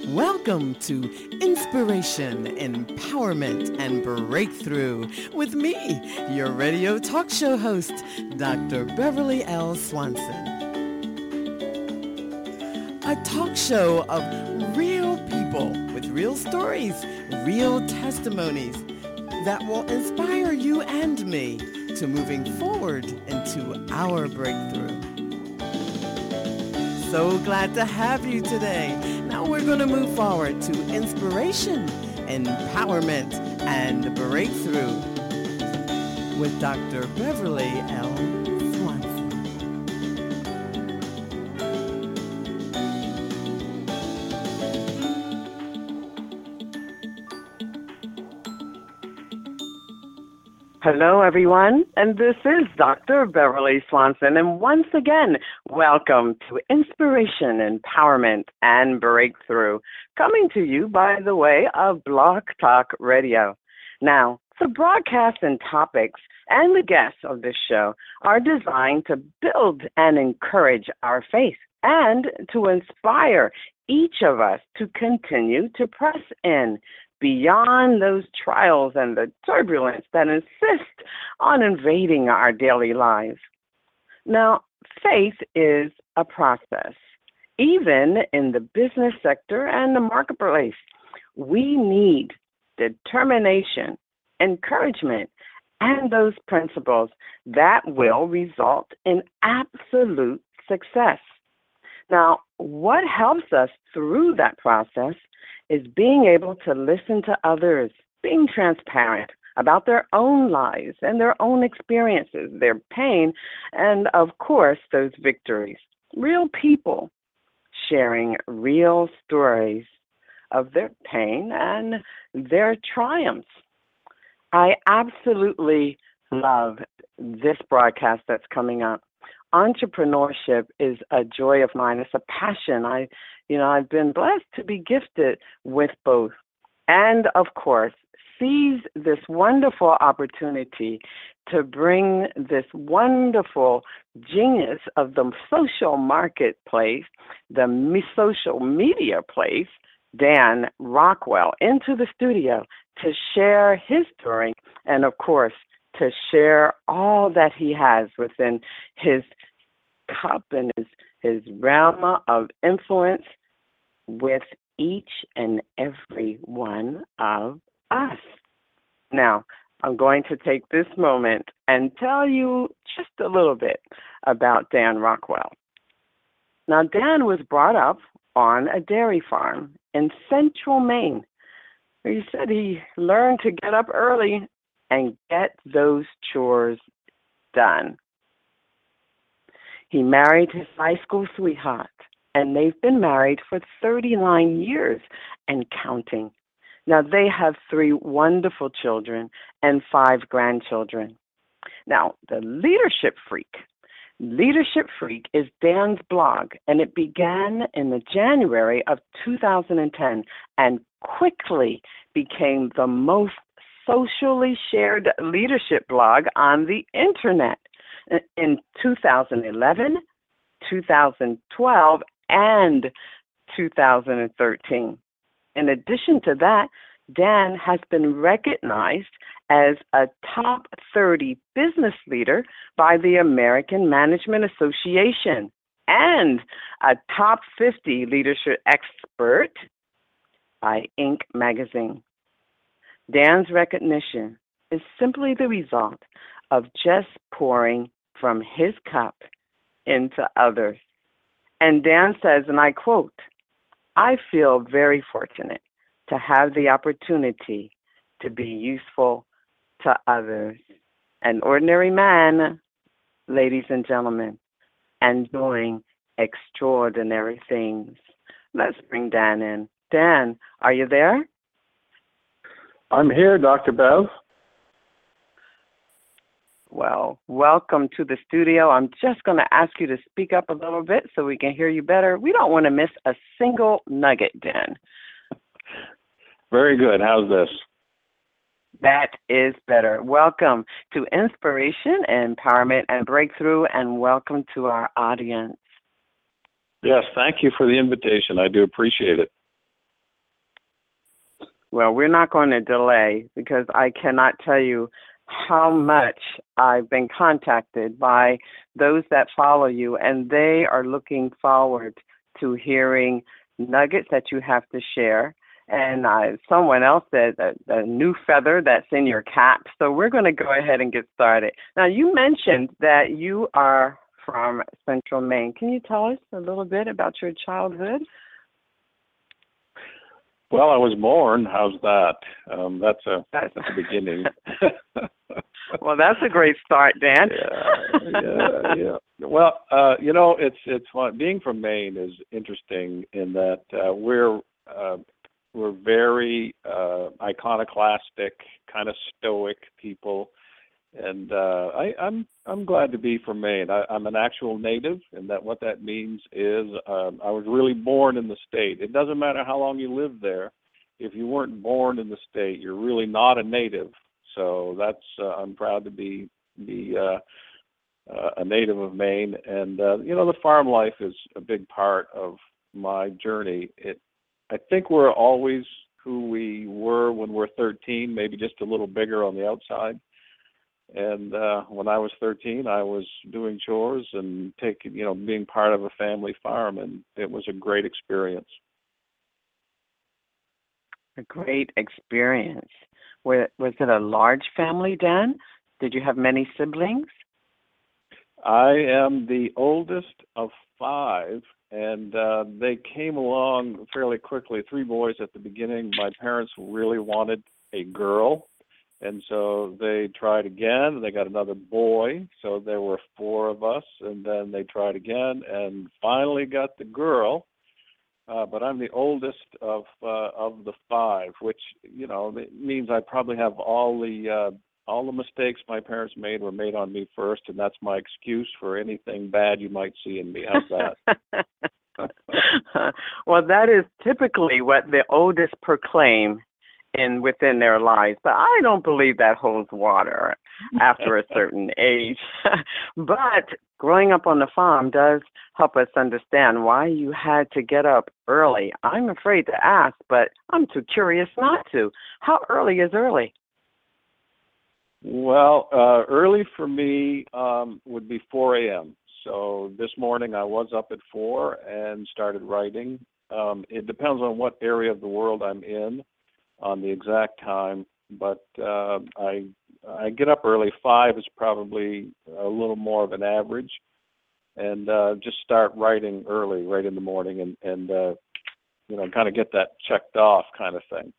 Welcome to Inspiration, Empowerment, and Breakthrough with me, your radio talk show host, Dr. Beverly L. Swanson. A talk show of real people with real stories, real testimonies that will inspire you and me to moving forward into our breakthrough. So glad to have you today. Now we're going to move forward to inspiration, empowerment, and breakthrough with Dr. Beverly L. Swanson. Hello, everyone, and this is Dr. Beverly Swanson, and once again, welcome to Inspiration, Empowerment, and Breakthrough, coming to you by the way of Blog Talk Radio. Now, the broadcast and topics and the guests of this show are designed to build and encourage our faith and to inspire each of us to continue to press in beyond those trials and the turbulence that insist on invading our daily lives. Now, faith is a process. Even in the business sector and the marketplace, we need determination, encouragement, and those principles that will result in absolute success. Now, what helps us through that process is being able to listen to others, being transparent about their own lives and their own experiences, their pain, and of course, those victories. Real people sharing real stories of their pain and their triumphs. I absolutely love this broadcast that's coming up. Entrepreneurship is a joy of mine. It's a passion. I've been blessed to be gifted with both. And of course, seize this wonderful opportunity to bring this wonderful genius of the social marketplace, the social media place, Dan Rockwell, into the studio to share his story and, of course, to share all that he has within his cup and his realm of influence with each and every one of us. Now, I'm going to take this moment and tell you just a little bit about Dan Rockwell. Now, Dan was brought up on a dairy farm in central Maine. He said he learned to get up early and get those chores done. He married his high school sweetheart, and they've been married for 39 years and counting. Now, they have 3 wonderful children and 5 grandchildren. Now, the Leadership Freak is Dan's blog, and it began in the January of 2010 and quickly became the most socially shared leadership blog on the internet in 2011, 2012, and 2013. In addition to that, Dan has been recognized as a top 30 business leader by the American Management Association and a top 50 leadership expert by Inc. magazine. Dan's recognition is simply the result of just pouring from his cup into others. And Dan says, and I quote, "I feel very fortunate to have the opportunity to be useful to others. An ordinary man, ladies and gentlemen, and doing extraordinary things." Let's bring Dan in. Dan, are you there? I'm here, Dr. Bev. Well, welcome to the studio. I'm just going to ask you to speak up a little bit so we can hear you better. We don't want to miss a single nugget, Dan. Very good. How's this? That is better. Welcome to Inspiration, Empowerment, and Breakthrough, and welcome to our audience. Yes, thank you for the invitation. I do appreciate it. Well, we're not going to delay because I cannot tell you how much I've been contacted by those that follow you, and they are looking forward to hearing nuggets that you have to share. And someone else said that a new feather that's in your cap. So we're going to go ahead and get started. Now, you mentioned that you are from Central Maine. Can you tell us a little bit about your childhood? Well, I was born. How's that? That's the beginning. Well, that's a great start, Dan. Yeah. Well, it's fun. Being from Maine is interesting in that we're very iconoclastic, kind of stoic people, and I'm glad to be from Maine. I'm an actual native, and what that means is I was really born in the state. It doesn't matter how long you live there. If you weren't born in the state, you're really not a native. So I'm proud to be a native of Maine, and the farm life is a big part of my journey. I think we're always who we were when we're 13, maybe just a little bigger on the outside. And when I was 13, I was doing chores and being part of a family farm, and it was a great experience. A great experience. Was it a large family, Dan? Did you have many siblings? I am the oldest of 5, and they came along fairly quickly. 3 boys at the beginning. My parents really wanted a girl, and so they tried again. They got another boy, so there were 4 of us, and then they tried again, and finally got the girl. But I'm the oldest of the 5, which it means I probably have all the mistakes my parents made were made on me first, and that's my excuse for anything bad you might see in me. How's that? Well, that is typically what the oldest proclaim within their lives, but I don't believe that holds water after a certain age. But growing up on the farm does help us understand why you had to get up early. I'm afraid to ask, but I'm too curious not to. How early is early? Well, early for me would be 4 a.m. So this morning I was up at 4 and started writing. It depends on what area of the world I'm in on the exact time, but I get up early. 5 is probably a little more of an average, and just start writing early, right in the morning, and kind of get that checked off, kind of thing.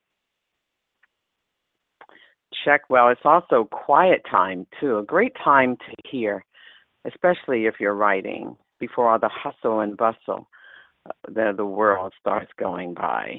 Check. Well, it's also quiet time too. A great time to hear, especially if you're writing before all the hustle and bustle the world starts going by.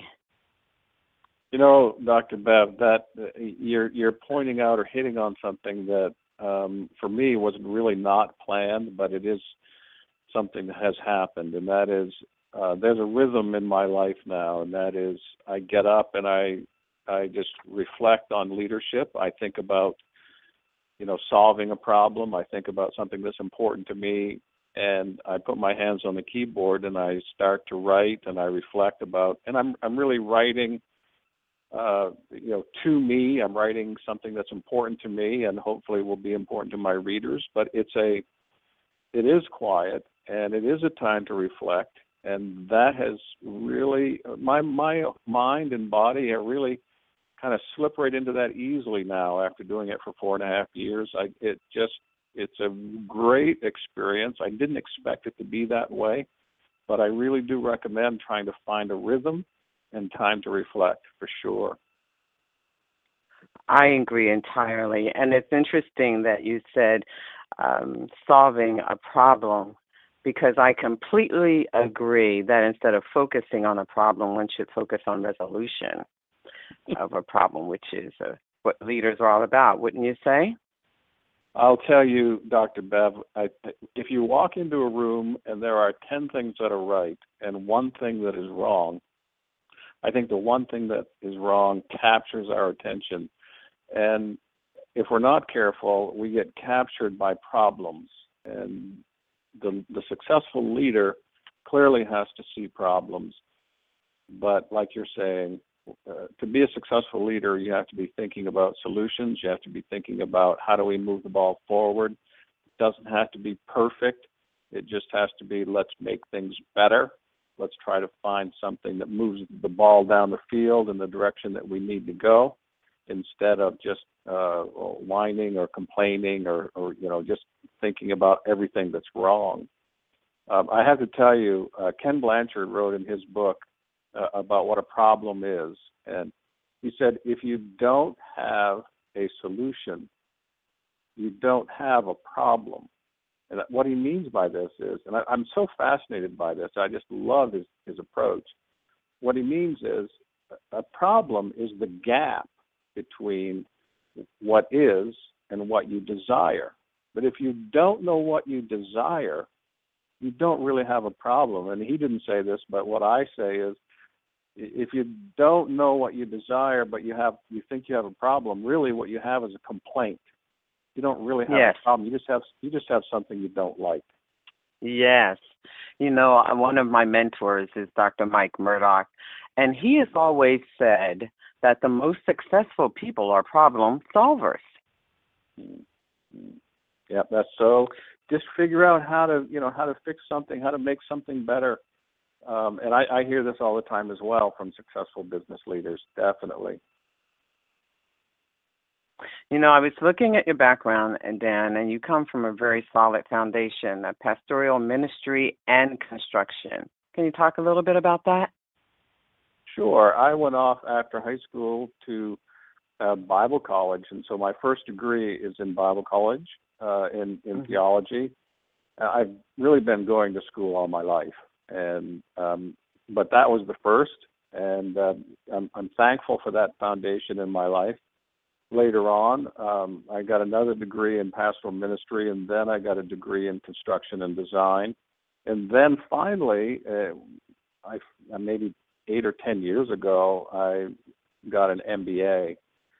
Dr. Bev, that you're pointing out or hitting on something that for me wasn't really not planned, but it is something that has happened, and that is there's a rhythm in my life now, and that is I get up and I just reflect on leadership. I think about solving a problem. I think about something that's important to me, and I put my hands on the keyboard and I start to write, and I reflect about, and I'm really writing. To me, I'm writing something that's important to me, and hopefully will be important to my readers. But it is quiet, and it is a time to reflect, and that has really my mind and body have really kind of slipped right into that easily now after doing it for 4.5 years. It's a great experience. I didn't expect it to be that way, but I really do recommend trying to find a rhythm and time to reflect, for sure. I agree entirely. And it's interesting that you said solving a problem, because I completely agree that instead of focusing on a problem, one should focus on resolution of a problem, which is what leaders are all about, wouldn't you say? I'll tell you, Dr. Bev, if you walk into a room and there are 10 things that are right and one thing that is wrong, I think the one thing that is wrong captures our attention. And if we're not careful, we get captured by problems. And the successful leader clearly has to see problems. But like you're saying, to be a successful leader, you have to be thinking about solutions. You have to be thinking about how do we move the ball forward. It doesn't have to be perfect. It just has to be, let's make things better. Let's try to find something that moves the ball down the field in the direction that we need to go, instead of just whining or complaining or just thinking about everything that's wrong. I have to tell you, Ken Blanchard wrote in his book about what a problem is. And he said, if you don't have a solution, you don't have a problem. And what he means by this is, and I'm so fascinated by this, I just love his approach. What he means is a problem is the gap between what is and what you desire. But if you don't know what you desire, you don't really have a problem. And he didn't say this, but what I say is, if you don't know what you desire, but you think you have a problem, really what you have is a complaint. You don't really have a problem. You just have something you don't like. Yes. One of my mentors is Dr. Mike Murdoch, and he has always said that the most successful people are problem solvers. Yeah, that's so. Just figure out how to fix something, how to make something better. And I hear this all the time as well from successful business leaders, definitely. I was looking at your background, Dan, and you come from a very solid foundation of pastoral ministry and construction. Can you talk a little bit about that? Sure. I went off after high school to Bible college, and so my first degree is in Bible college in theology. I've really been going to school all my life, and but that was the first, and I'm thankful for that foundation in my life. Later on, I got another degree in pastoral ministry, and then I got a degree in construction and design. And then finally, maybe 8 or 10 years ago, I got an MBA.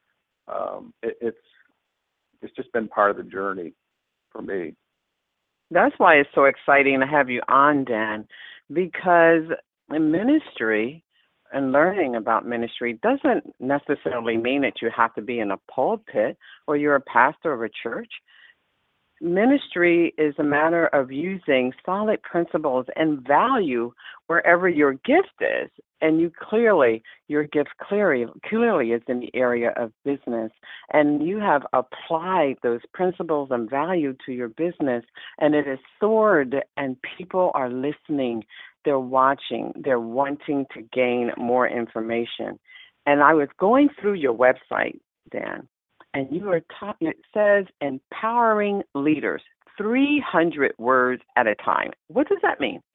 It's just been part of the journey for me. That's why it's so exciting to have you on, Dan, because in ministry and learning about ministry doesn't necessarily mean that you have to be in a pulpit or you're a pastor of a church. Ministry is a matter of using solid principles and value wherever your gift is. And your gift clearly is in the area of business. And you have applied those principles and value to your business, and it has soared, and people are listening. They're watching. They're wanting to gain more information. And I was going through your website, Dan, and it says empowering leaders, 300 words at a time. What does that mean?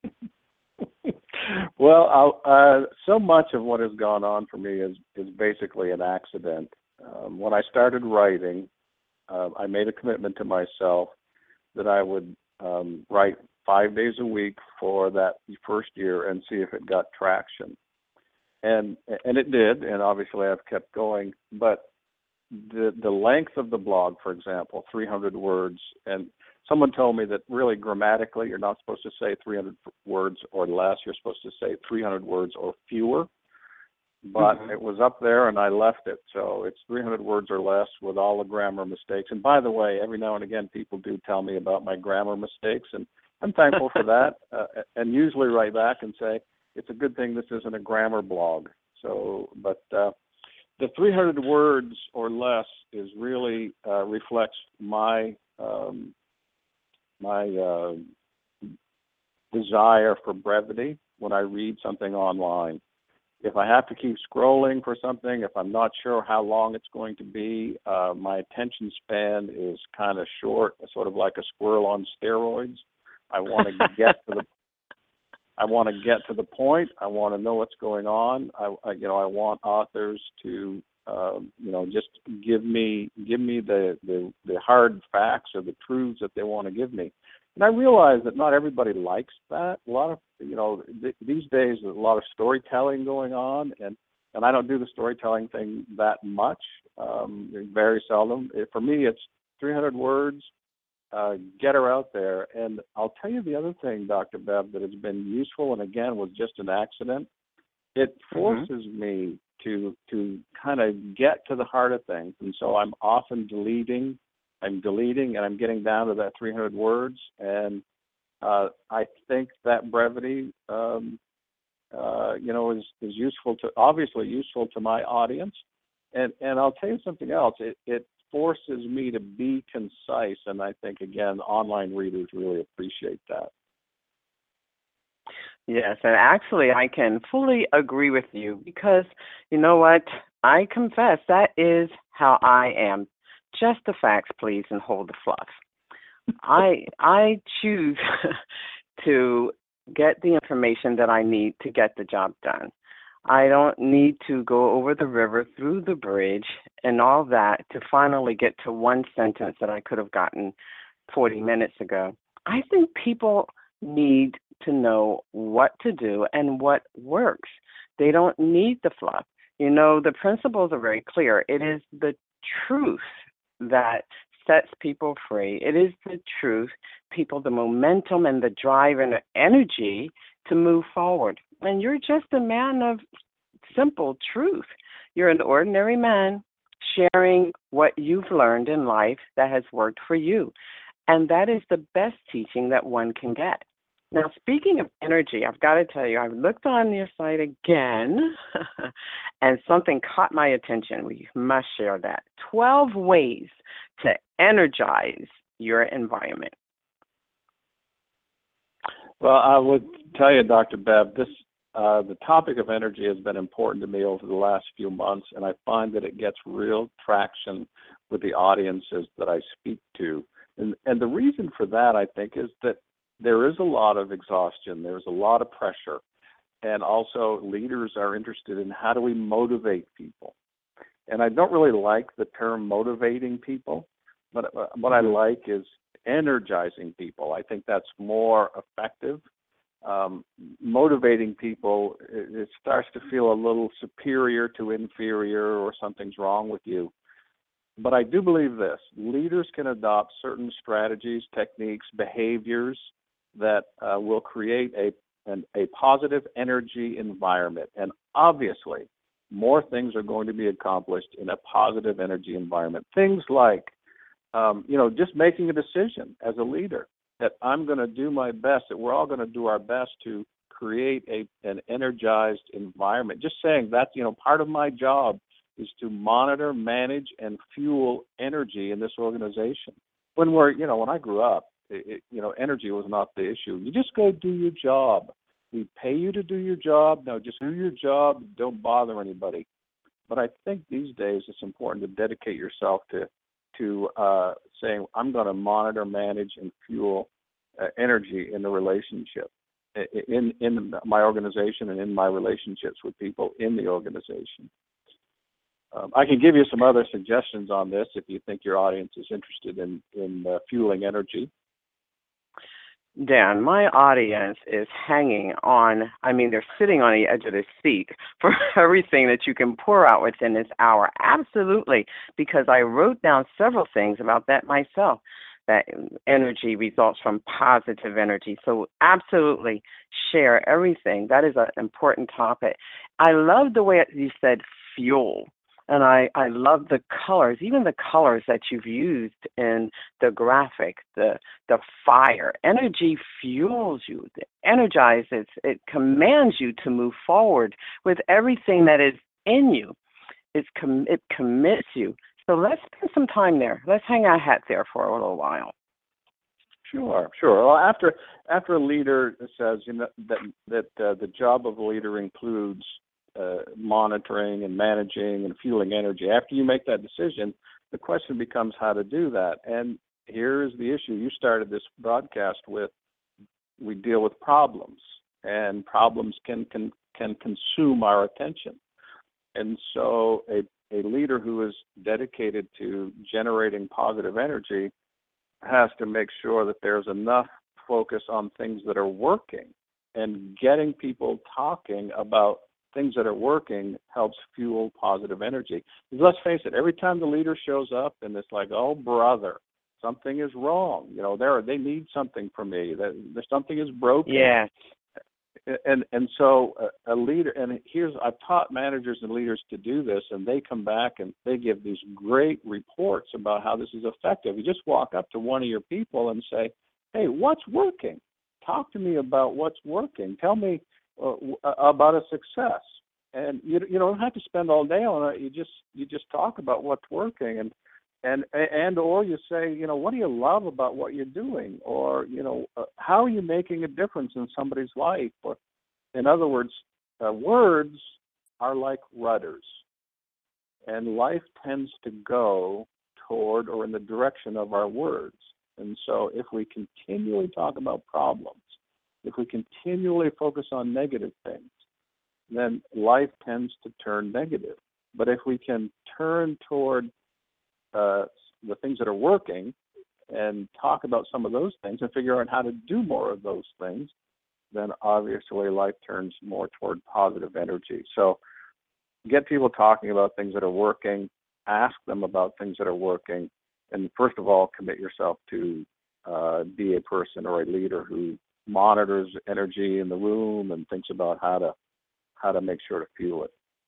Well, so much of what has gone on for me is basically an accident. When I started writing, I made a commitment to myself that I would write 5 days a week for that first year and see if it got traction. And it did, and obviously I've kept going. But the length of the blog, for example, 300 words, and someone told me that really grammatically you're not supposed to say 300 words or less. You're supposed to say 300 words or fewer. But it was up there and I left it. So it's 300 words or less with all the grammar mistakes. And by the way, every now and again people do tell me about my grammar mistakes, and I'm thankful for that, and usually write back and say, it's a good thing this isn't a grammar blog. So, but the 300 words or less is really reflects my desire for brevity when I read something online. If I have to keep scrolling for something, if I'm not sure how long it's going to be, my attention span is kind of short, sort of like a squirrel on steroids. I want to get to the point. I want to know what's going on. I want authors to just give me the hard facts or the truths that they want to give me. And I realize that not everybody likes that. A lot of these days there's a lot of storytelling going on, and I don't do the storytelling thing that much. Very seldom. For me, it's 300 words. Get her out there. And I'll tell you the other thing, Dr. Bev, that has been useful, and again was just an accident. It forces me to kind of get to the heart of things. And so I'm often deleting, and I'm getting down to that 300 words. And I think that brevity, is obviously useful to my audience. And I'll tell you something else. It forces me to be concise, and I think, again, online readers really appreciate that. Yes, and actually, I can fully agree with you because you know what? I confess that is how I am. Just the facts, please, and hold the fluff. I choose to get the information that I need to get the job done. I don't need to go over the river, through the bridge, and all that to finally get to one sentence that I could have gotten 40 minutes ago. I think people need to know what to do and what works. They don't need the fluff. You know, the principles are very clear. It is the truth that sets people free. It is the truth, people, the momentum and the drive and the energy to move forward. And you're just a man of simple truth. You're an ordinary man sharing what you've learned in life that has worked for you. And that is the best teaching that one can get. Now, speaking of energy, I've got to tell you, I've looked on your site again, and something caught my attention. We must share that. 12 ways to energize your environment. Well, I would tell you, Dr. Bev, the topic of energy has been important to me over the last few months, and I find that it gets real traction with the audiences that I speak to. And the reason for that, I think, is that there is a lot of exhaustion. There's a lot of pressure. And also leaders are interested in how do we motivate people. And I don't really like the term motivating people, but what I like is energizing people. I think that's more effective. Motivating people, it starts to feel a little superior to inferior, or something's wrong with you. But I do believe this: leaders can adopt certain strategies, techniques, behaviors that will create a positive energy environment. And obviously, more things are going to be accomplished in a positive energy environment. Things like, just making a decision as a leader that I'm going to do my best, that we're all going to do our best to create an energized environment. Just saying that, part of my job is to monitor, manage, and fuel energy in this organization. When I grew up, energy was not the issue. You just go do your job. We pay you to do your job. Now just do your job. Don't bother anybody. But I think these days it's important to dedicate yourself to saying, I'm going to monitor, manage, and fuel energy in the relationship, in my organization and in my relationships with people in the organization. I can give you some other suggestions on this if you think your audience is interested in fueling energy. Dan, my audience is hanging on, they're sitting on the edge of their seat for everything that you can pour out within this hour. Absolutely, because I wrote down several things about that myself, that energy results from positive energy. So absolutely share everything. That is an important topic. I love the way you said fuel. And I love the colors, even the colors that you've used in the graphic, the fire. Energy fuels you, it energizes, it commands you to move forward with everything that is in you. It commits you. So let's spend some time there. Let's hang our hat there for a little while. Sure. Well, after a leader says that the job of a leader includes monitoring and managing and fueling energy. After you make that decision, the question becomes how to do that. And here's the issue. You started this broadcast with, we deal with problems, and problems can consume our attention. And so a leader who is dedicated to generating positive energy has to make sure that there's enough focus on things that are working, and getting people talking about things that are working helps fuel positive energy. Because let's face it, every time the leader shows up and it's like, oh, brother, something is wrong. They need something from me. That something is broken. Yeah. and so a leader, and I've taught managers and leaders to do this, and they come back and they give these great reports about how this is effective. You just walk up to one of your people and say, "Hey, what's working? Talk to me about what's working. Tell me about a success." And you don't have to spend all day on it. You just talk about what's working, and or you say, what do you love about what you're doing, or how are you making a difference in somebody's life? Or, in other words, words are like rudders, and life tends to go toward or in the direction of our words. And so, if we continually talk about problems, if we continually focus on negative things, then life tends to turn negative. But if we can turn toward the things that are working and talk about some of those things and figure out how to do more of those things, then obviously life turns more toward positive energy. So get people talking about things that are working, ask them about things that are working, and first of all, commit yourself to be a person or a leader who monitors energy in the room and thinks about how to make sure to fuel it.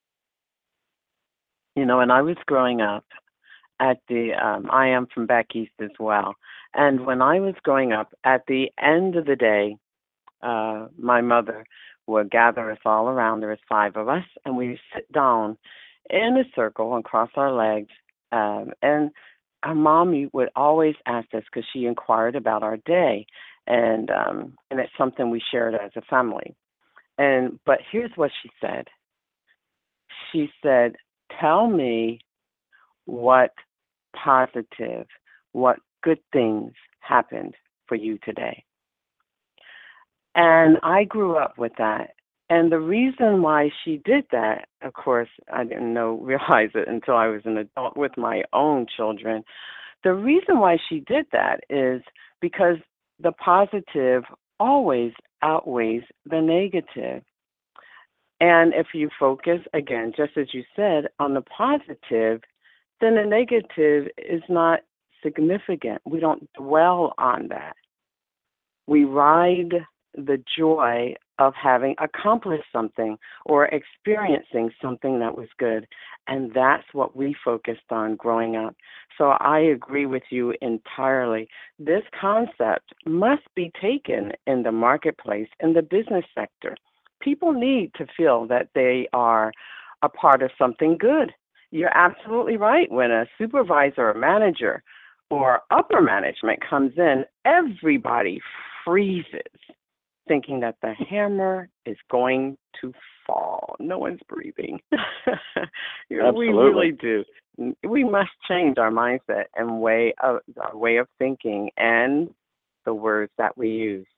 When I was growing up I am from back east as well. And when I was growing up, at the end of the day, my mother would gather us all around. There was 5 of us, and we sit down in a circle and cross our legs. And our mommy would always ask us because she inquired about our day, and it's something we shared as a family. But here's what she said. She said, "Tell me what positive, what good things happened for you today." And I grew up with that. And the reason why she did that, of course, I didn't realize it until I was an adult with my own children. The reason why she did that is because the positive always outweighs the negative. And if you focus, again, just as you said, on the positive, then the negative is not significant. We don't dwell on that. We ride the joy of having accomplished something or experiencing something that was good. And that's what we focused on growing up. So I agree with you entirely. This concept must be taken in the marketplace, in the business sector. People need to feel that they are a part of something good. You're absolutely right. When a supervisor or manager or upper management comes in, everybody freezes, thinking that the hammer is going to fall. No one's breathing. We really do. We must change our mindset and our way of thinking and the words that we use.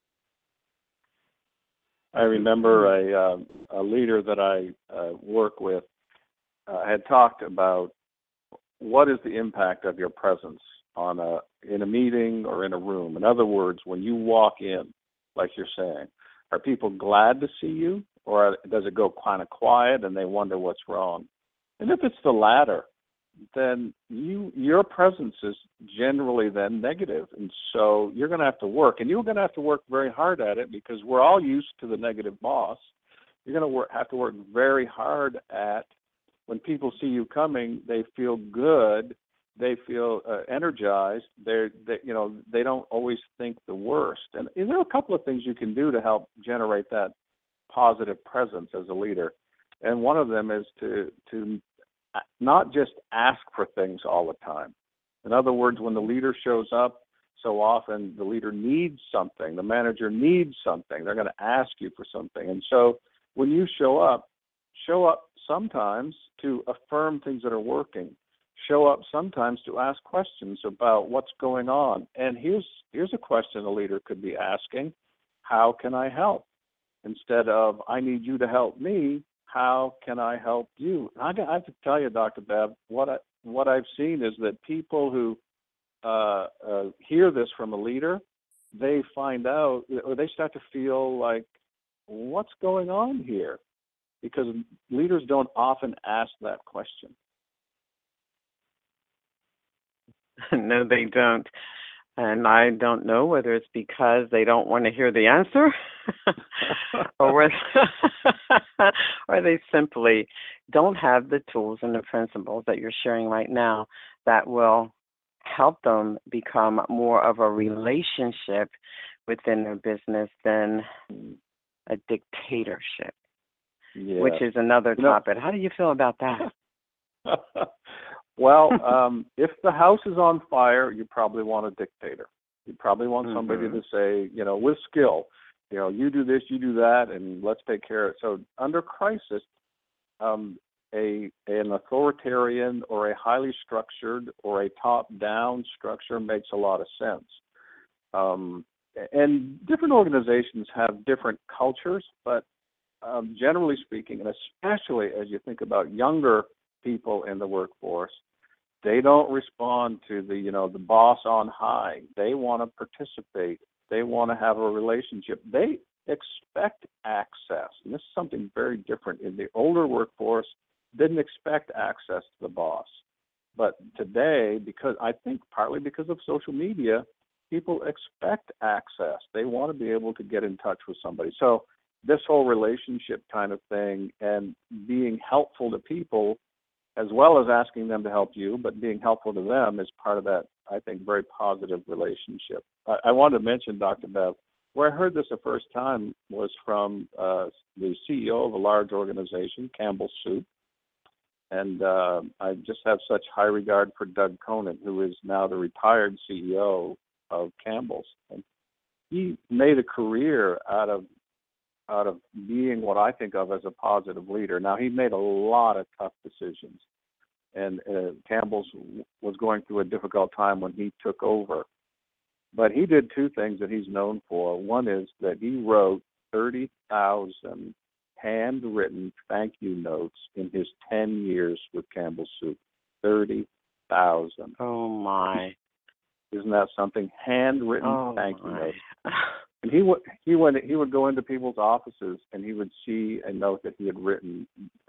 I remember a leader that I work with had talked about what is the impact of your presence in a meeting or in a room. In other words, when you walk in, like you're saying, are people glad to see you, or does it go kind of quiet and they wonder what's wrong? And if it's the latter, then your presence is generally then negative, and so you're going to have to work, and you're going to have to work very hard at it because we're all used to the negative boss. You're going to have to work very hard at when people see you coming, they feel good, they feel energized. They don't always think the worst. And there are a couple of things you can do to help generate that positive presence as a leader. And one of them is to not just ask for things all the time. In other words, when the leader shows up, so often the leader needs something, the manager needs something. They're going to ask you for something. And so when you show up sometimes to affirm things that are working. Show up sometimes to ask questions about what's going on. And here's a question a leader could be asking: how can I help? Instead of, I need you to help me, how can I help you? I have to tell you, Dr. Bev, what I've seen is that people who hear this from a leader, they find out, or they start to feel like, what's going on here? Because leaders don't often ask that question. No, they don't. And I don't know whether it's because they don't want to hear the answer or whether or they simply don't have the tools and the principles that you're sharing right now that will help them become more of a relationship within their business than a dictatorship, which Yes. is another You know, topic. How do you feel about that? well, if the house is on fire, you probably want a dictator. You probably want somebody Mhm. to say, with skill, you do this, you do that, and let's take care of it. So under crisis, um, an authoritarian or a highly structured or a top-down structure makes a lot of sense. Um, and different organizations have different cultures, but generally speaking, and especially as you think about younger people in the workforce, they don't respond to the boss on high. They want to participate. They want to have a relationship. They expect access. And this is something very different. In the older workforce, didn't expect access to the boss. But today, because I think partly because of social media, people expect access. They want to be able to get in touch with somebody. So this whole relationship kind of thing and being helpful to people as well as asking them to help you, but being helpful to them is part of that, I think, very positive relationship. I wanted to mention, Dr. Bev, where I heard this the first time was from the CEO of a large organization, Campbell Soup. And I just have such high regard for Doug Conant, who is now the retired CEO of Campbell's. And he made a career out of being what I think of as a positive leader. Now, he made a lot of tough decisions, and Campbell's was going through a difficult time when he took over. But he did two things that he's known for. One is that he wrote 30,000 handwritten thank you notes in his 10 years with Campbell Soup. 30,000. Oh my. Isn't that something? Handwritten thank you My. notes. And he would go into people's offices and he would see a note that he had written,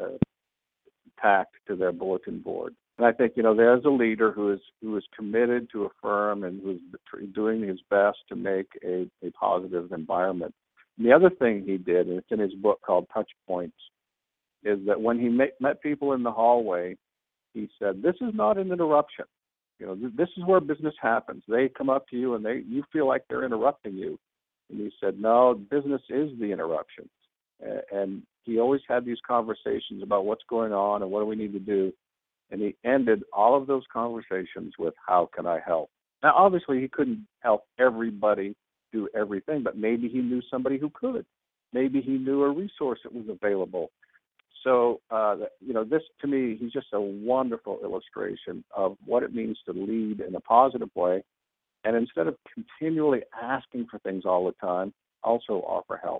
tacked to their bulletin board. And I think there's a leader who is committed to a firm and who's doing his best to make a positive environment. And the other thing he did, and it's in his book called Touch Points, is that when he met people in the hallway, he said, "This is not an interruption. This is where business happens. They come up to you and you feel like they're interrupting you." And he said, "No, business is the interruption." And he always had these conversations about what's going on and what do we need to do. And he ended all of those conversations with, "How can I help?" Now, obviously, he couldn't help everybody do everything, but maybe he knew somebody who could. Maybe he knew a resource that was available. So, this to me, he's just a wonderful illustration of what it means to lead in a positive way. And instead of continually asking for things all the time, also offer help.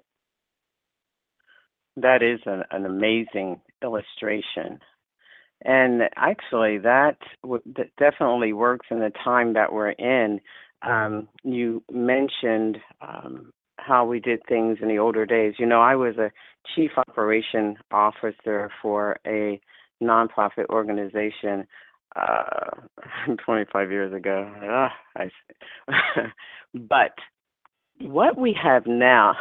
That is an amazing illustration. And actually, that definitely works in the time that we're in. You mentioned how we did things in the older days. I was a chief operation officer for a nonprofit organization 25 years ago. But what we have now,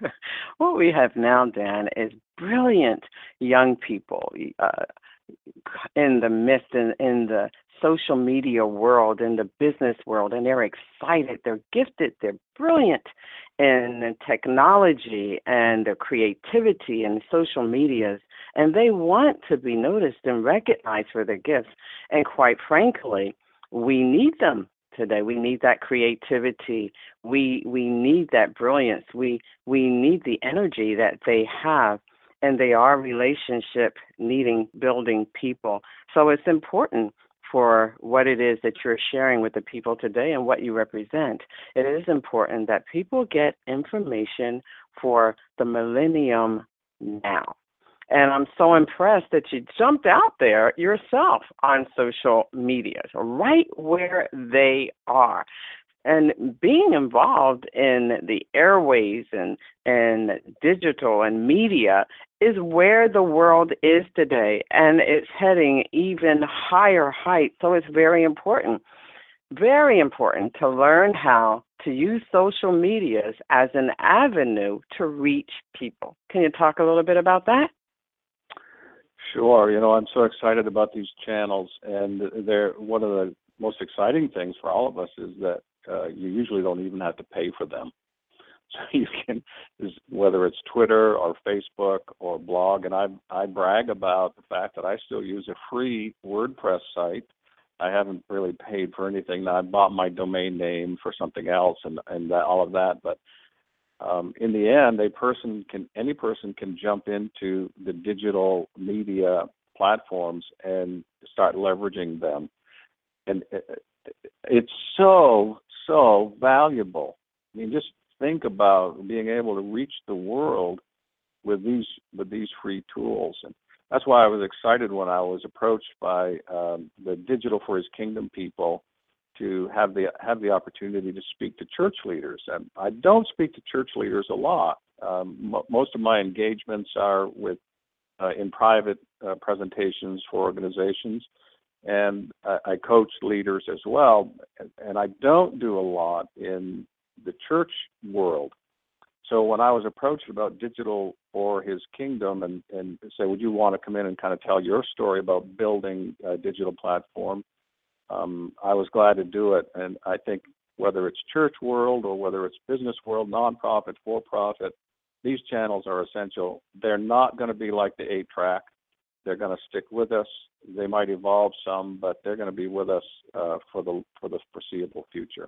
Dan, is brilliant young people in the midst in the social media world, in the business world, and they're excited, they're gifted, they're brilliant in the technology and the creativity and social medias, and they want to be noticed and recognized for their gifts. And quite frankly, we need them today. We need that creativity. We need that brilliance. We need the energy that they have. And they are relationship needing, building people. So it's important for what it is that you're sharing with the people today and what you represent. It is important that people get information for the millennium now. And I'm so impressed that you jumped out there yourself on social media, so right where they are. And being involved in the airways and digital and media is where the world is today, and it's heading even higher heights. So it's very important. very important to learn how to use social medias as an avenue to reach people. Can you talk a little bit about that? Sure. I'm so excited about these channels, and they're one of the most exciting things for all of us is that you usually don't even have to pay for them. So you can, whether it's Twitter or Facebook or blog, and I brag about the fact that I still use a free WordPress site. I haven't really paid for anything. Now, I bought my domain name for something else and all of that, but in the end, any person can jump into the digital media platforms and start leveraging them, and it's so valuable. I mean, just think about being able to reach the world with these free tools, and that's why I was excited when I was approached by the Digital for His Kingdom people to have the opportunity to speak to church leaders. And I don't speak to church leaders a lot. Most of my engagements are with in private presentations for organizations, and I coach leaders as well. And I don't do a lot in the church world. So when I was approached about Digital for His Kingdom and say, would you want to come in and kind of tell your story about building a digital platform, I was glad to do it. And I think whether it's church world or whether it's business world, nonprofit, for-profit, these channels are essential. They're not going to be like the 8-track. They're going to stick with us. They might evolve some, but they're going to be with us for the foreseeable future.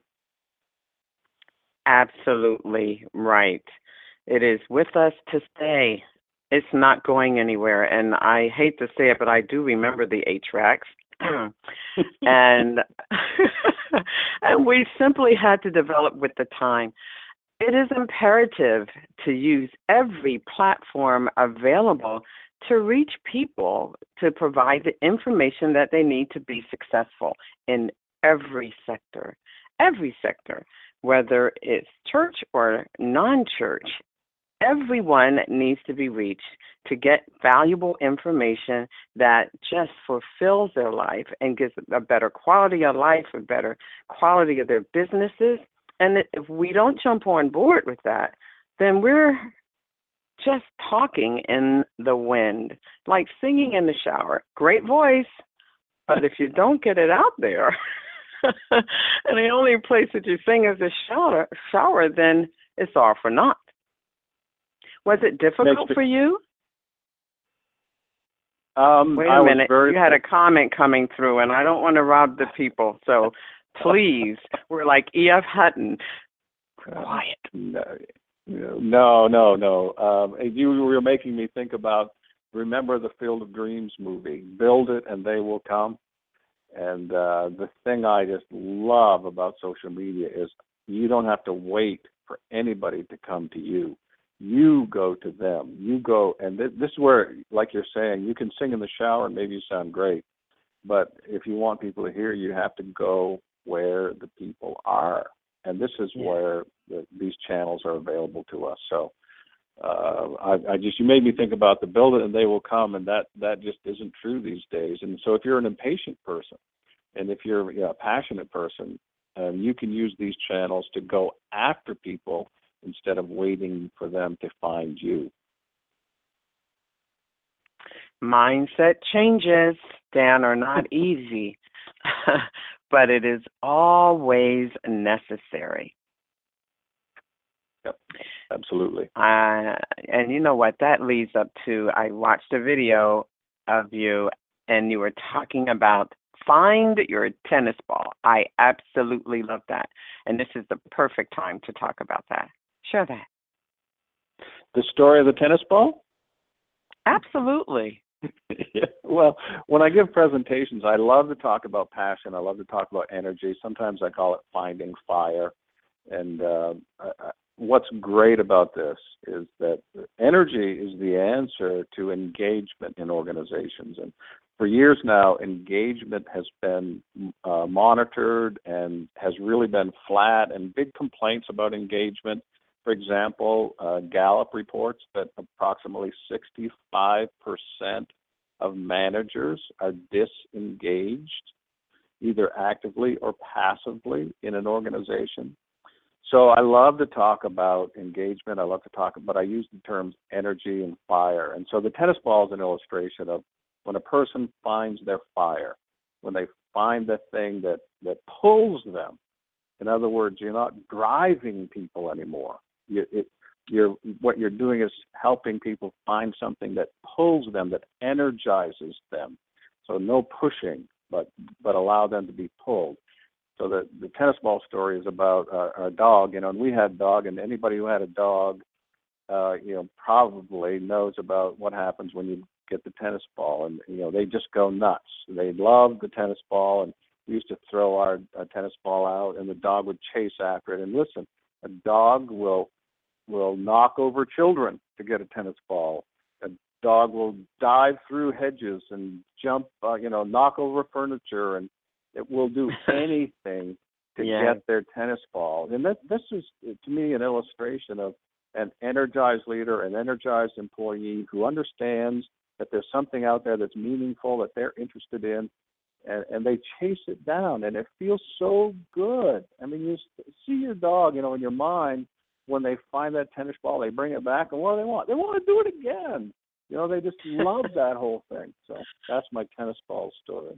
Absolutely right. It is with us to stay. It's not going anywhere. And I hate to say it, but I do remember the 8-tracks. and and we simply had to develop with the time. It is imperative to use every platform available to reach people, to provide the information that they need to be successful in every sector, whether it's church or non-church. Everyone needs to be reached to get valuable information that just fulfills their life and gives a better quality of life, a better quality of their businesses. And if we don't jump on board with that, then we're just talking in the wind, like singing in the shower. Great voice, but if you don't get it out there, and the only place that you sing is the shower, then it's all for naught. Was it difficult for you? Wait a minute. You had a comment coming through, and I don't want to rob the people, so please, we're like E.F. Hutton. Quiet. No. You were making me think about, remember the Field of Dreams movie, Build It and They Will Come. And the thing I just love about social media is you don't have to wait for anybody to come to you. You go to them. You go, and this is where, like you're saying, you can sing in the shower and maybe you sound great. But if you want people to hear you, have to go where the people are. And this is where these channels are available to us. So you made me think about the build it and they will come, and that just isn't true these days. And so if you're an impatient person and if you're a passionate person, you can use these channels to go after people instead of waiting for them to find you. Mindset changes, Dan, are not easy, but it is always necessary. Yep, absolutely. And you know what that leads up to? I watched a video of you, and you were talking about find your tennis ball. I absolutely love that. And this is the perfect time to talk about that. Share that. The story of the tennis ball? Absolutely. Yeah. Well, when I give presentations, I love to talk about passion. I love to talk about energy. Sometimes I call it finding fire. And what's great about this is that energy is the answer to engagement in organizations. And for years now, engagement has been monitored and has really been flat, and big complaints about engagement. For example, Gallup reports that approximately 65% of managers are disengaged. either actively or passively in an organization. So I love to talk about engagement. I love to talk about, I use the terms energy and fire. And so the tennis ball is an illustration of when a person finds their fire, when they find the thing that pulls them. In other words, you're not driving people anymore. What you're doing is helping people find something that pulls them, that energizes them. So no pushing, but allow them to be pulled. So the tennis ball story is about our dog, and we had a dog, and anybody who had a dog, probably knows about what happens when you get the tennis ball, and they just go nuts. They love the tennis ball, and we used to throw our tennis ball out, and the dog would chase after it. And listen, a dog will knock over children to get a tennis ball. A dog will dive through hedges and jump, knock over furniture, and it will do anything to get their tennis ball. And this is, to me, an illustration of an energized leader, an energized employee who understands that there's something out there that's meaningful, that they're interested in, and they chase it down, and it feels so good. I mean, you see your dog, in your mind, when they find that tennis ball, they bring it back, and what do they want? They want to do it again. They just love that whole thing. So that's my tennis ball story.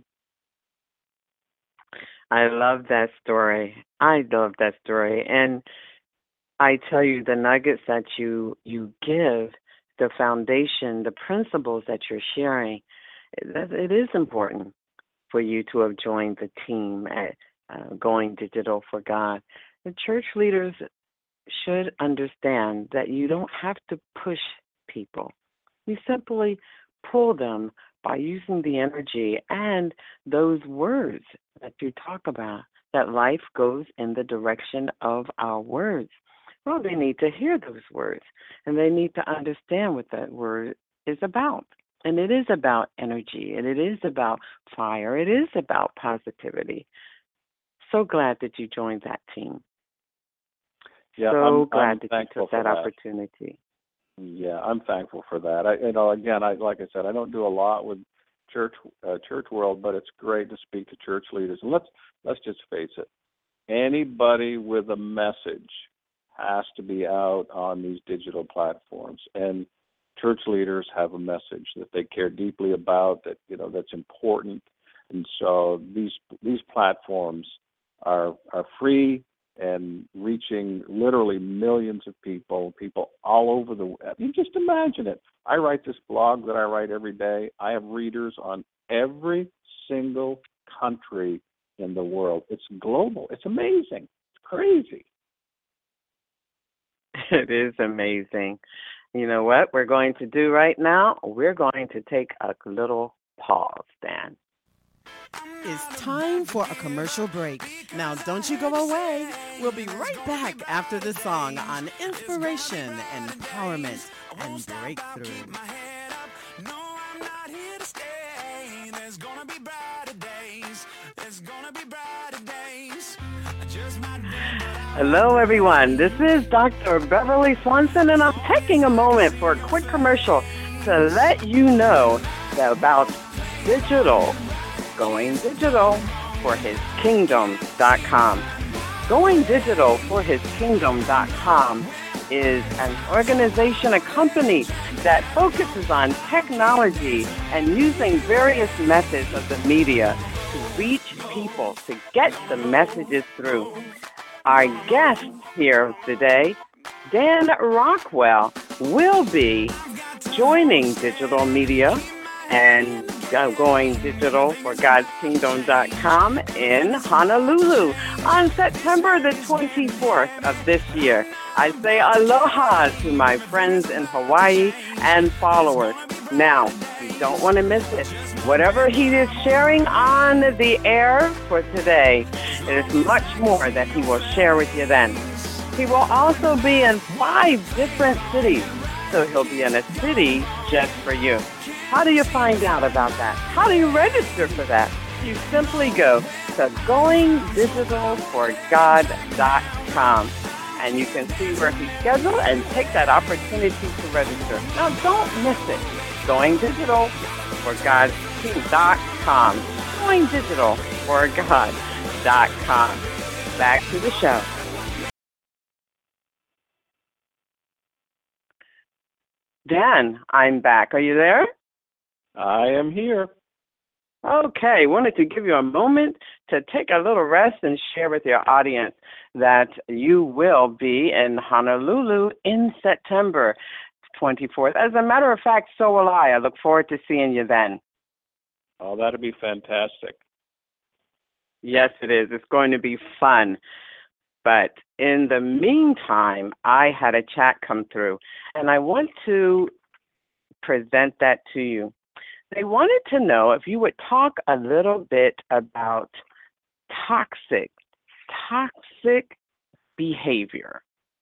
I love that story. And I tell you, the nuggets that you give, the foundation, the principles that you're sharing, it is important for you to have joined the team at Going Digital for God. The church leaders should understand that you don't have to push people. You simply pull them by using the energy and those words that you talk about, that life goes in the direction of our words. Well, they need to hear those words, and they need to understand what that word is about. And it is about energy, and it is about fire. It is about positivity. So glad that you joined that team. Yeah, so I'm glad that you took that opportunity. Yeah, I'm thankful for that. Like I said, I don't do a lot with church world, but it's great to speak to church leaders. And let's just face it, anybody with a message has to be out on these digital platforms, and church leaders have a message that they care deeply about, that that's important. And so these platforms are free and reaching literally millions of people all over the web. You just imagine it. I write this blog that I write every day. I have readers on every single country in the world. It's global. It's amazing. It's crazy. It is amazing. You know what we're going to do right now? We're going to take a little pause, Dan. It's time for a commercial break. Now, don't you go away. We'll be right back after the song on inspiration, empowerment, and breakthrough. Hello, everyone. This is Dr. Beverly Swanson, and I'm taking a moment for a quick commercial to let you know about digital. Going Digital for His Kingdom.com. Going Digital for His Kingdom.com is an organization, a company that focuses on technology and using various methods of the media to reach people, to get the messages through. Our guest here today, Dan Rockwell, will be joining digital media and Going Digital for God's Kingdom.com in Honolulu on September the 24th of this year. I say aloha to my friends in Hawaii and followers. Now, you don't want to miss it. Whatever he is sharing on the air for today, it is much more that he will share with you then. He will also be in 5 different cities, so he'll be in a city just for you. How do you find out about that? How do you register for that? You simply go to goingdigitalforgod.com, and you can see where he's scheduled and take that opportunity to register. Now, don't miss it. Going Digital for God's joindigital4god.com. Joindigital4god.com. Back to the show. Dan, I'm back. Are you there? I am here. Okay, wanted to give you a moment to take a little rest and share with your audience that you will be in Honolulu in September 24th. As a matter of fact, so will I. I look forward to seeing you then. Oh, that'll be fantastic. Yes, it is. It's going to be fun. But in the meantime, I had a chat come through, and I want to present that to you. They wanted to know if you would talk a little bit about toxic behavior.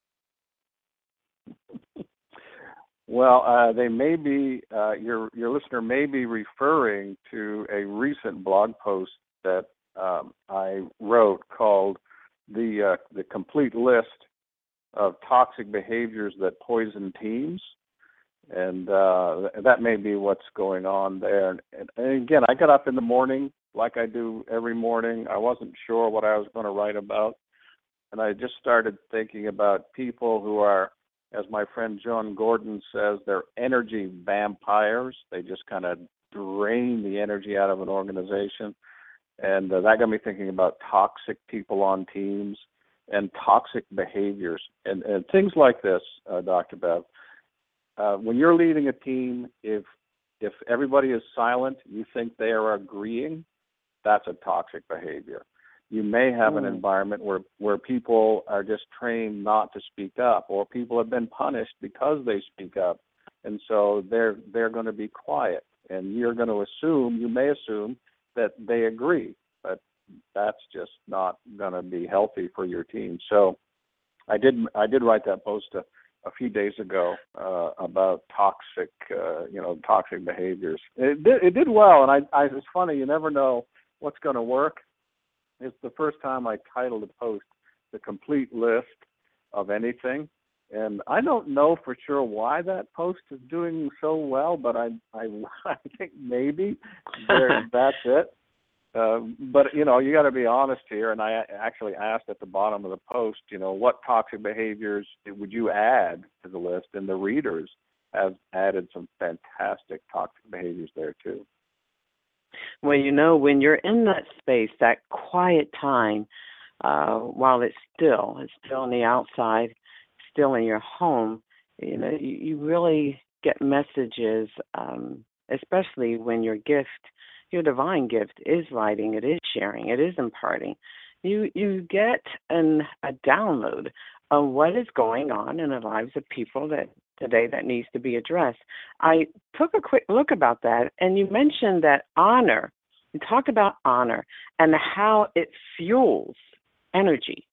Well, they may be your listener may be referring to a recent blog post that I wrote called the complete list of toxic behaviors that poison teams, and that may be what's going on there. And again, I got up in the morning like I do every morning. I wasn't sure what I was going to write about, and I just started thinking about people who are, as my friend John Gordon says, they're energy vampires. They just kind of drain the energy out of an organization. And that got me thinking about toxic people on teams and toxic behaviors and things like this, Dr. Bev. When you're leading a team, if everybody is silent, you think they are agreeing, that's a toxic behavior. You may have an environment where people are just trained not to speak up, or people have been punished because they speak up, and so they're going to be quiet, and you may assume that they agree, but that's just not going to be healthy for your team. So I did write that post a few days ago about toxic behaviors. It did well, and it's funny, you never know what's going to work. It's the first time I titled a post the complete list of anything. And I don't know for sure why that post is doing so well, but I think maybe that's it. But, you got to be honest here. And I actually asked at the bottom of the post, what toxic behaviors would you add to the list? And the readers have added some fantastic toxic behaviors there, too. Well, when you're in that space, that quiet time, while it's still on the outside, still in your home, you really get messages, especially when your divine gift is writing, it is sharing, it is imparting. You get a download of what is going on in the lives of people today that needs to be addressed. I took a quick look about that, and you mentioned that honor. You talked about honor and how it fuels energy.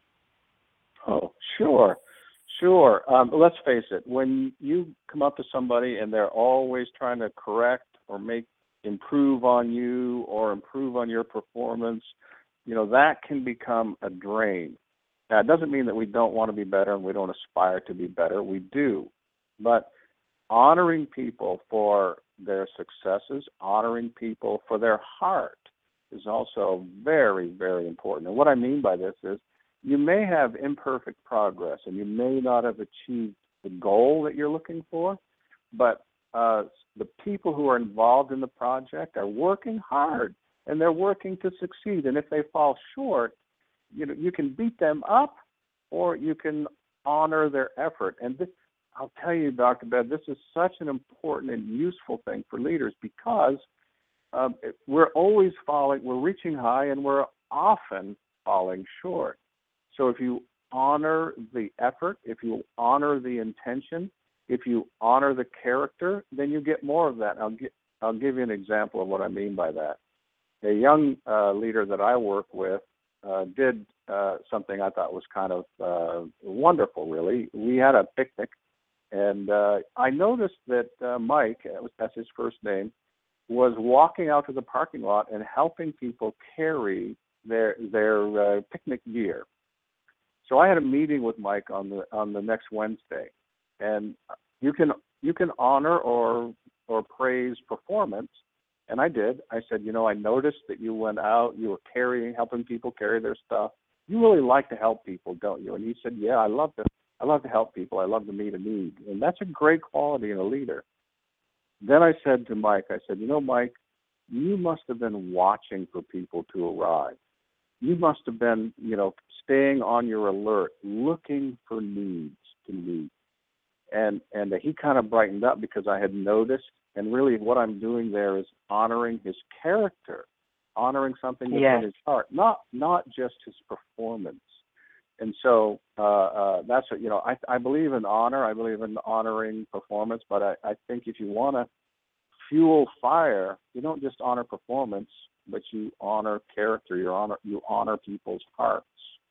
Oh, sure. Let's face it. When you come up to somebody and they're always trying to correct or improve on you or improve on your performance, that can become a drain. Now, it doesn't mean that we don't want to be better and we don't aspire to be better. We do. But honoring people for their successes, honoring people for their heart is also very, very important. And what I mean by this is you may have imperfect progress and you may not have achieved the goal that you're looking for, but the people who are involved in the project are working hard and they're working to succeed. And if they fall short, you can beat them up or you can honor their effort. And this, I'll tell you, Dr. Bev, this is such an important and useful thing for leaders because we're always we're reaching high and we're often falling short. So if you honor the effort, if you honor the intention, if you honor the character, then you get more of that. I'll give you an example of what I mean by that. A young leader that I work with did something I thought was kind of wonderful, really. We had a picnic, and I noticed that Mike, that's his first name, was walking out to the parking lot and helping people carry their picnic gear. So I had a meeting with Mike on the next Wednesday, and you can honor or praise performance, And I did. I said, I noticed that you went out, you were helping people carry their stuff. You really like to help people, don't you? And he said, yeah, I love to help people. I love to meet a need. And that's a great quality in a leader. Then I said to Mike, Mike, you must have been watching for people to arrive. You must have been, staying on your alert, looking for needs to meet. And he kind of brightened up because I had noticed, and really what I'm doing there is honoring his character, honoring something that's in his heart, not just his performance. And so that's what, I believe in honor. I believe in honoring performance, but I think if you want to fuel fire, you don't just honor performance, but you honor character. You honor people's hearts.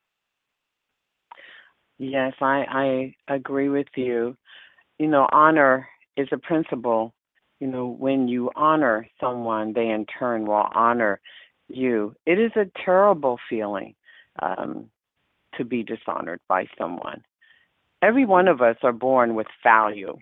Yes, I agree with you. Honor is a principle. When you honor someone, they in turn will honor you. It is a terrible feeling to be dishonored by someone. Every one of us are born with value.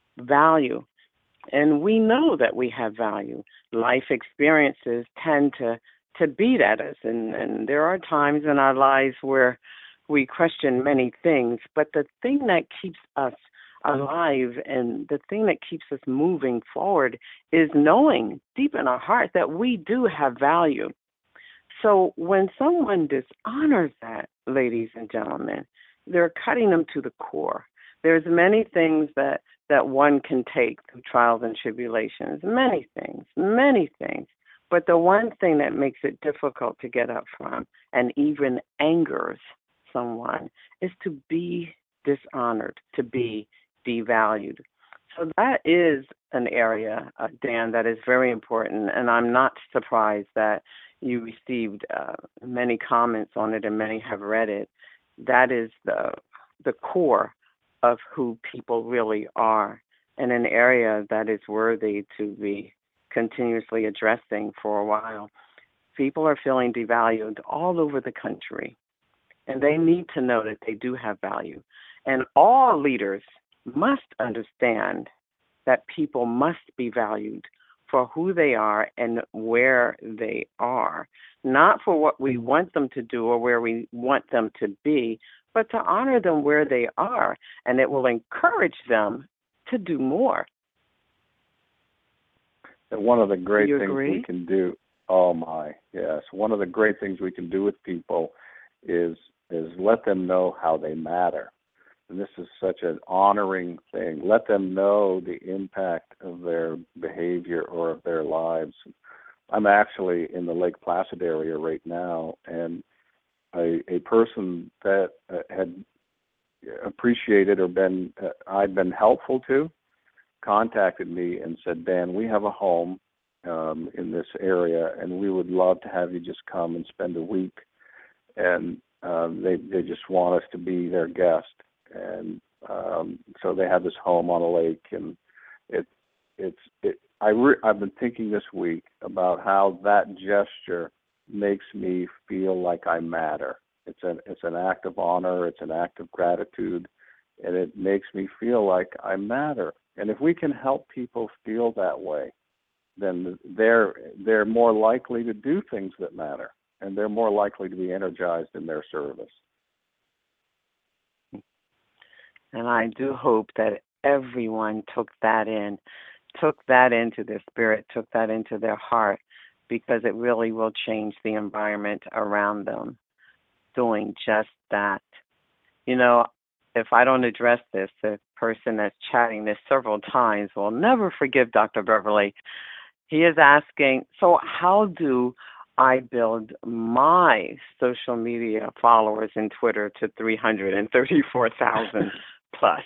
And we know that we have value. Life experiences tend to beat at us. And there are times in our lives where we question many things. But the thing that keeps us alive and the thing that keeps us moving forward is knowing deep in our heart that we do have value. So when someone dishonors that, ladies and gentlemen, they're cutting them to the core. There's many things that one can take through trials and tribulations, many things. But the one thing that makes it difficult to get up from and even angers someone is to be dishonored, to be devalued. So that is an area, Dan, that is very important, and I'm not surprised that you received many comments on it and many have read it. That is the core of who people really are, and an area that is worthy to be continuously addressing for a while. People are feeling devalued all over the country, and they need to know that they do have value. And all leaders must understand that people must be valued for who they are and where they are, not for what we want them to do or where we want them to be, but to honor them where they are, and it will encourage them to do more. And one of the great things agree? we can do, oh my, yes, one of the great things we can do with people is let them know how they matter. And this is such an honoring thing. Let them know the impact of their behavior or of their lives. I'm actually in the Lake Placid area right now, and a person that had appreciated or I'd been helpful to contacted me and said, Dan, we have a home in this area, and we would love to have you just come and spend a week. And they just want us to be their guest. And so they have this home on a lake, and I've been thinking this week about how that gesture makes me feel like I matter. It's an act of honor, it's an act of gratitude, and it makes me feel like I matter. And if we can help people feel that way, then they're more likely to do things that matter, and they're more likely to be energized in their service. And I do hope that everyone took that into their spirit, took that into their heart, because it really will change the environment around them doing just that. If I don't address this, the person that's chatting this several times will never forgive Dr. Beverly. He is asking, so how do I build my social media followers in Twitter to 334,000 plus?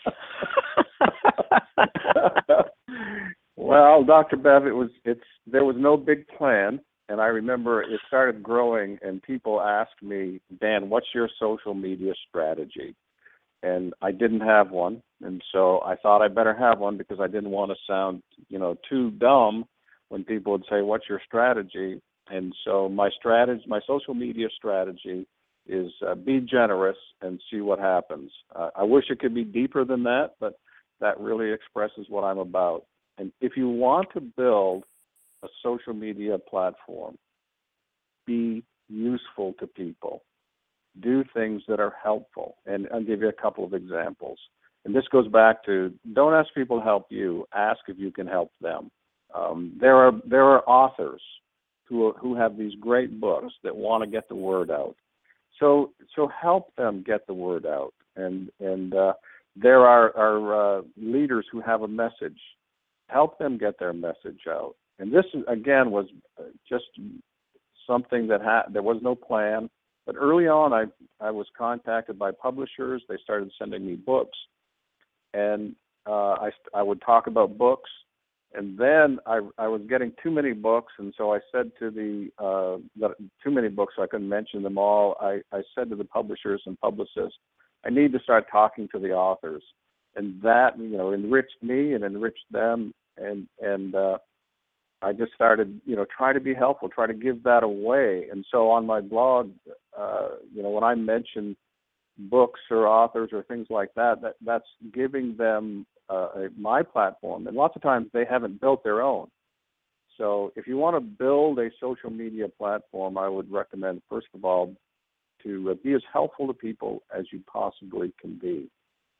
Well, Dr. Bev, there was no big plan, and I remember it started growing, and people asked me, Dan, what's your social media strategy? And I didn't have one, and so I thought I better have one because I didn't want to sound, too dumb when people would say, what's your strategy? And so my social media strategy is be generous and see what happens. I wish it could be deeper than that, but that really expresses what I'm about. And if you want to build a social media platform. Be useful to people. Do things that are helpful. And I'll give you a couple of examples. And this goes back to, don't ask people to help you. Ask if you can help them. There are authors who have these great books that want to get the word out. So help them get the word out. And there are leaders who have a message. Help them get their message out. And this, again, was just something that there was no plan. But early on, I was contacted by publishers. They started sending me books. And I would talk about books. And then I was getting too many books, and so I said to too many books, so I couldn't mention them all. I said to the publishers and publicists, I need to start talking to the authors, and that enriched me and enriched them, and I just started try to be helpful, try to give that away. And so on my blog, when I mention books or authors or things like that's giving them my platform, and lots of times they haven't built their own. So if you want to build a social media platform, I would recommend, first of all, to be as helpful to people as you possibly can be.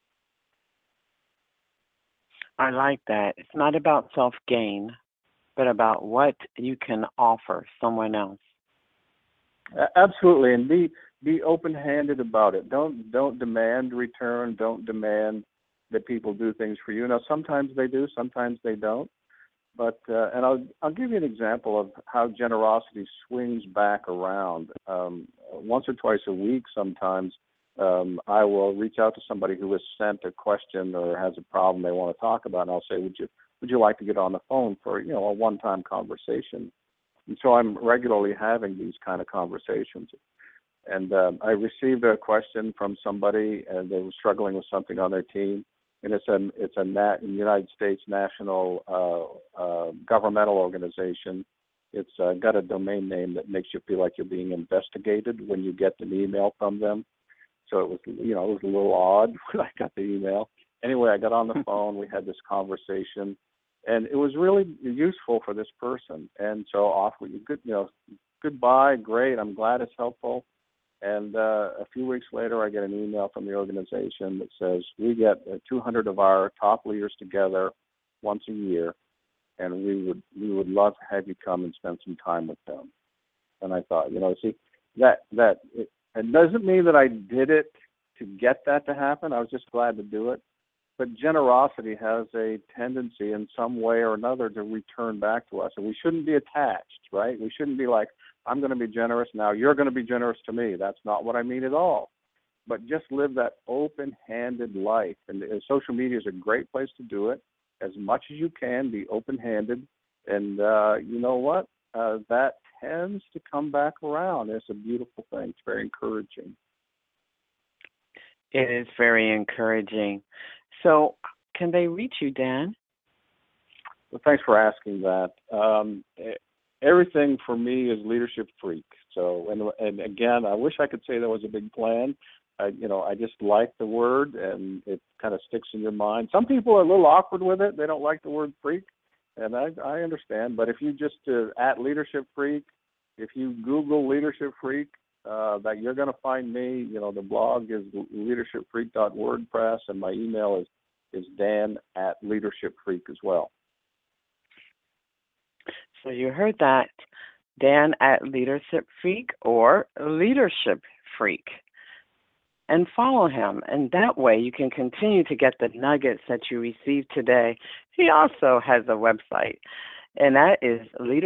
I like that. It's not about self-gain, but about what you can offer someone else. Absolutely, and be open-handed about it. Don't demand return. Don't demand that people do things for you. Now, sometimes they do, sometimes they don't. But and I'll give you an example of how generosity swings back around. Once or twice a week, sometimes I will reach out to somebody who has sent a question or has a problem they want to talk about, and I'll say, would you like to get on the phone for a one-time conversation? And so I'm regularly having these kind of conversations. And I received a question from somebody, and they were struggling with something on their team. And it's a United States national governmental organization. It's got a domain name that makes you feel like you're being investigated when you get an email from them. So it was a little odd when I got the email. Anyway, I got on the phone. We had this conversation, and it was really useful for this person. And so off we goodbye, great. I'm glad it's helpful. And a few weeks later, I get an email from the organization that says, we get 200 of our top leaders together once a year, and we would love to have you come and spend some time with them. And I thought, it doesn't mean that I did it to get that to happen. I was just glad to do it. But generosity has a tendency in some way or another to return back to us. And we shouldn't be attached, right? We shouldn't be like, I'm going to be generous now, you're going to be generous to me. That's not what I mean at all. But just live that open-handed life. And social media is a great place to do it. As much as you can, be open-handed. And you know what? That tends to come back around. It's a beautiful thing. It's very encouraging. It is very encouraging. So can they reach you, Dan? Well, thanks for asking that. Everything for me is Leadership Freak. So, and again, I wish I could say there was a big plan. I just like the word, and it kind of sticks in your mind. Some people are a little awkward with it. They don't like the word freak, and I understand. But if you just at Leadership Freak, if you Google Leadership Freak, that you're going to find me. The blog is leadershipfreak.wordpress, and my email is dan@leadershipfreak as well. So you heard that, Dan at Leadership Freak or Leadership Freak. And follow him, and that way you can continue to get the nuggets that you received today. He also has a website, and that is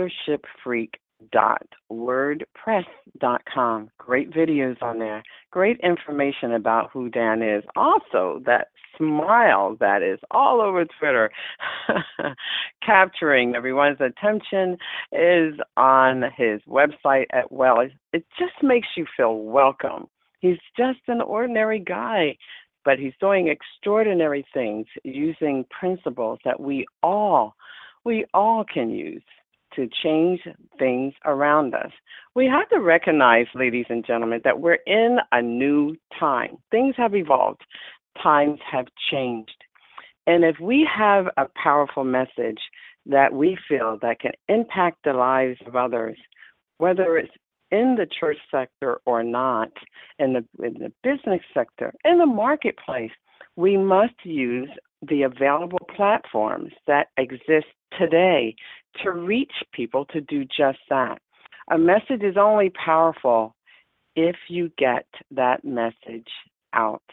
leadershipfreak.wordpress.com. Great videos on there. Great information about who Dan is. Also, that smile that is all over Twitter, capturing everyone's attention, is on his website as well. It just makes you feel welcome. He's just an ordinary guy, but he's doing extraordinary things using principles that we all can use to change things around us. We have to recognize, ladies and gentlemen, that we're in a new time. Things have evolved. Times have changed. And if we have a powerful message that we feel that can impact the lives of others, whether it's in the church sector or not, in the business sector, in the marketplace. We must use the available platforms that exist today to reach people to do just that. A message is only powerful if you get that message out.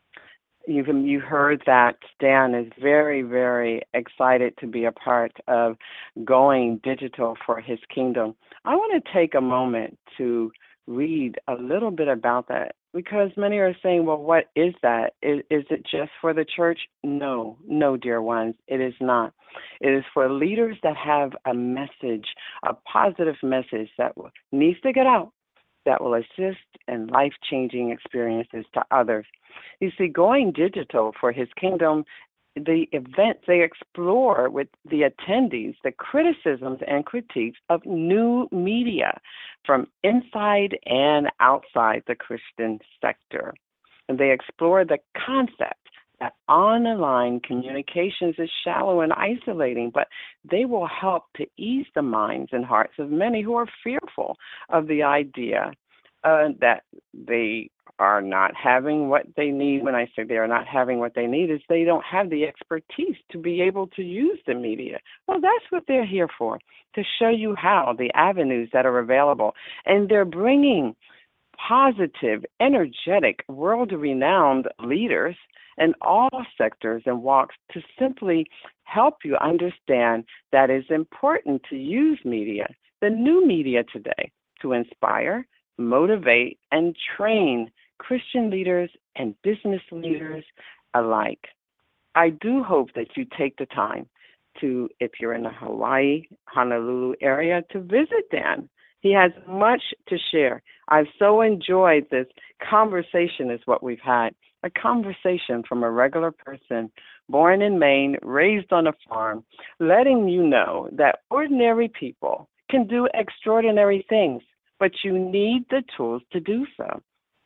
You heard that Dan is very, very excited to be a part of going digital for his kingdom. I want to take a moment to read a little bit about that because many are saying, well, what is that? Is it just for the church? No, dear ones, it is not. It is for leaders that have a message, a positive message that needs to get out, that will assist in life-changing experiences to others. You see, going digital for his kingdom, the events, they explore with the attendees the criticisms and critiques of new media from inside and outside the Christian sector. And they explore the concept that online communications is shallow and isolating, but they will help to ease the minds and hearts of many who are fearful of the idea that they are not having what they need. When I say they are not having what they need, is they don't have the expertise to be able to use the media. Well, that's what they're here for, to show you how, the avenues that are available. And they're bringing positive, energetic, world-renowned leaders in all sectors and walks to simply help you understand that it's important to use media, the new media today, to inspire, motivate, and train Christian leaders and business leaders alike. I do hope that you take the time to, if you're in the Hawaii, Honolulu area, to visit Dan. He has much to share. I've so enjoyed this conversation is what we've had, a conversation from a regular person, born in Maine, raised on a farm, letting you know that ordinary people can do extraordinary things, but you need the tools to do so.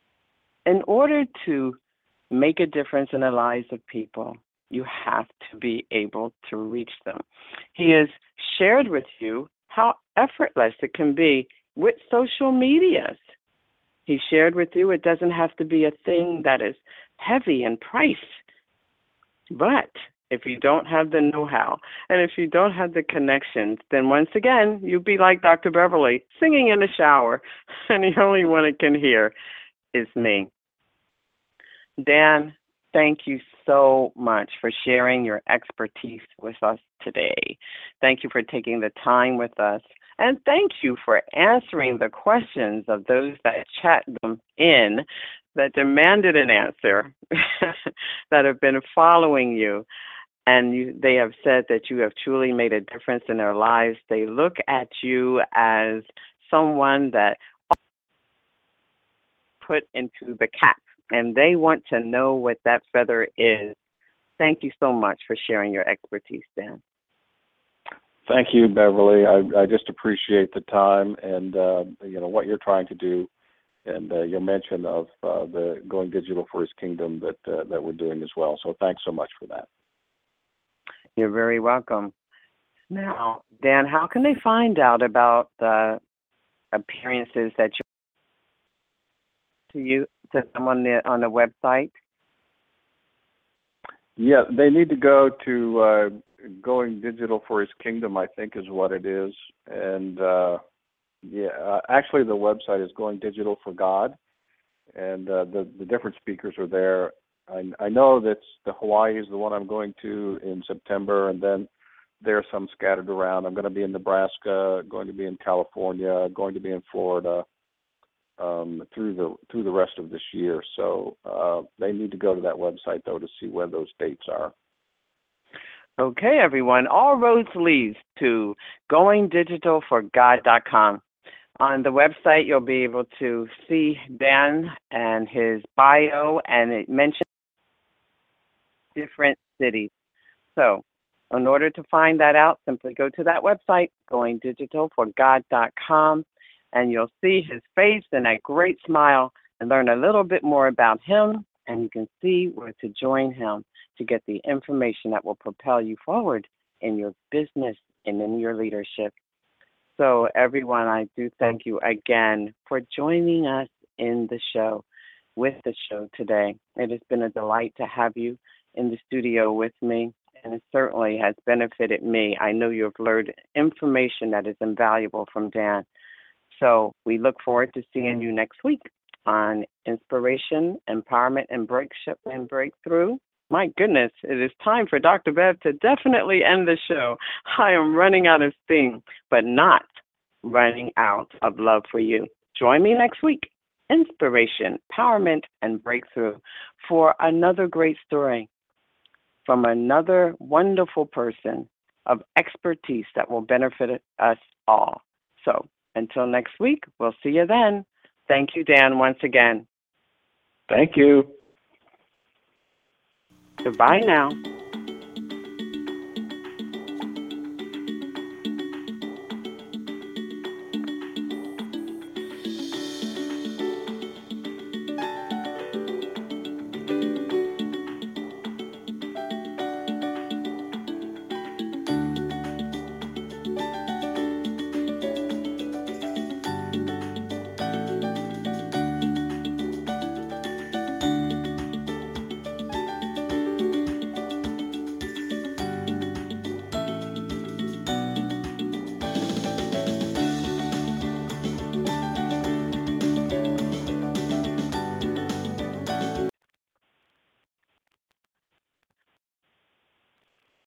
In order to make a difference in the lives of people, you have to be able to reach them. He has shared with you how effortless it can be with social medias. He shared with you it doesn't have to be a thing that is heavy in price. But if you don't have the know-how and if you don't have the connections, then once again, you'd be like Dr. Beverly, singing in the shower, and the only one it can hear is me. Dan, thank you so much for sharing your expertise with us today. Thank you for taking the time with us. And thank you for answering the questions of those that chat them in, that demanded an answer, that have been following you. And they have said that you have truly made a difference in their lives. They look at you as someone that put into the cap, and they want to know what that feather is. Thank you so much for sharing your expertise, Dan. Thank you, Beverly. I just appreciate the time and what you're trying to do, and your mention of the going digital for His kingdom that we're doing as well. So thanks so much for that. You're very welcome. Now, Dan, how can they find out about the appearances that you to them on the website? Yeah, they need to go to Going Digital for His Kingdom, I think is what it is. And actually the website is Going Digital for God, and the different speakers are there. I know that the Hawaii is the one I'm going to in September, and then there are some scattered around. I'm going to be in Nebraska, going to be in California, going to be in Florida through the rest of this year. So they need to go to that website, though, to see where those dates are. Okay, everyone. All roads lead to goingdigitalforgod.com. On the website, you'll be able to see Dan and his bio, and it mentions different cities. So in order to find that out, simply go to that website, goingdigitalforgod.com, and you'll see his face and that great smile and learn a little bit more about him, and you can see where to join him to get the information that will propel you forward in your business and in your leadership. So, everyone, I do thank you again for joining us in the show, with the show today. It has been a delight to have you in the studio with me, and it certainly has benefited me. I know you have learned information that is invaluable from Dan. So, we look forward to seeing you next week on Inspiration, Empowerment, and Breakthrough. My goodness, it is time for Dr. Bev to definitely end the show. I am running out of steam, but not running out of love for you. Join me next week, Inspiration, Empowerment, and Breakthrough, for another great story from another wonderful person of expertise that will benefit us all. So until next week, we'll see you then. Thank you, Dan, once again. Thank you. Goodbye now.